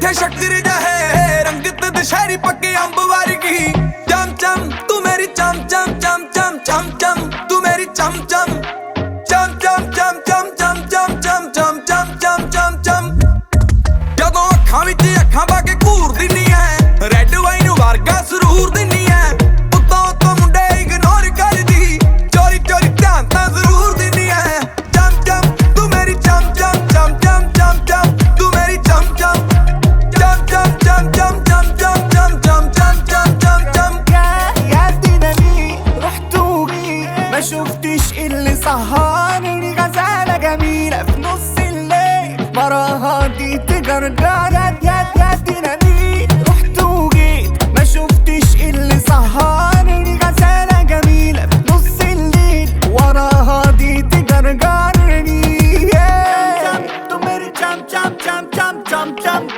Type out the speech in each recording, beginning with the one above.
मिठे शक्कर जहे रंगत दशहरी पक्के अंब वर्गी चम चम तू मेरी चम चम चम चम चम चम तू मेरी चम चम चम चम चम चम चम चम चम चम चम चम चम चम जदों अखां विच अखां पा के घूर दिन्नी है रैड वाइन वर्गा सरूर दिन्नी है उत्तों उत्तों मुंडे इग्नोर करदी चोरी चोरी ध्यान तां जरूर दिन्नी है चम चम तू मेरी चम चम चम चम चम चम तू मेरी चम चम चम चम चम चम चम चम चम चम चम चम चम يا دينامي رحت وجيت ما شفتش اللي سهرني غزالة جميلة في نص الليل وراها دي تجرجرت يا دينامي رحت وجيت ما شفتش اللي سهرني غزالة جميلة في نص الليل وراها دي تجرجرني تو मेरी चम चम चम चम चम चम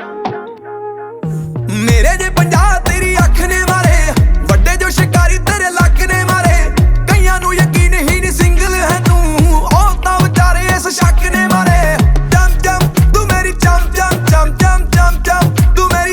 मेरे जे 50 तेरी अख ने मारे वड्डे जो शिकारी तेरे लक ने मारे कईयां नू यकीन ही नहीं सिंगल है तू ओ तां विचारे इस शक ने मारे चम चम तू मेरी चम चम चम चम चम चम तू मेरी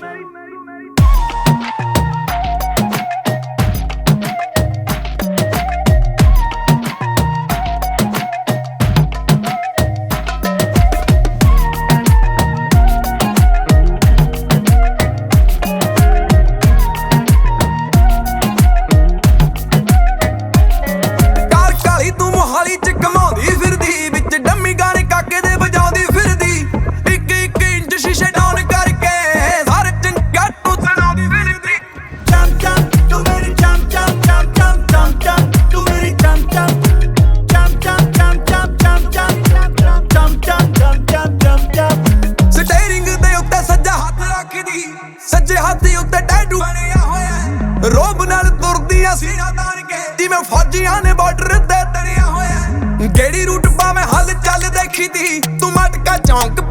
कार काली तू मोहाली च कमाउंदी फिरदी विच डम्मी गाने काके दे बजाउंदी फिरदी एक एक इंच शीशे डाउन करके सारे चंगा तू सुनाउंदी फिरदी चम चम तू मेरी चम चम चम चम चम चम तू मेरी चम चम चम चम चम चम चम चम चम चम चम चम चम चम ਸਟੀਅਰਿੰਗ ਦੇ ਉੱਤੇ ਸੱਜਾ ਹੱਥ ਰੱਖਦੀ ਸੱਜੇ ਹੱਥ ਉੱਤੇ ਟੈਟੂ ਬਣਿਆ ਹੋਇਆ ਰੋਬ ਨਾਲ ਤੁਰਦੀ ਆ ਸੀਨਾ ਤਾਣ ਕੇ ਜਿਵੇਂ ਫੌਜੀਆਂ ਨੇ ਬਾਰਡਰ ਤੇ ਤਰਿਆ ਹੋਇਆ ਗੇੜੀ ਰੂਟ ਪਾਵੇਂ ਹੱਲ ਚੱਲ ਦੇਖੀ ਤੀ ਤੂੰ ਮਟਕਾ ਚੌਂਕ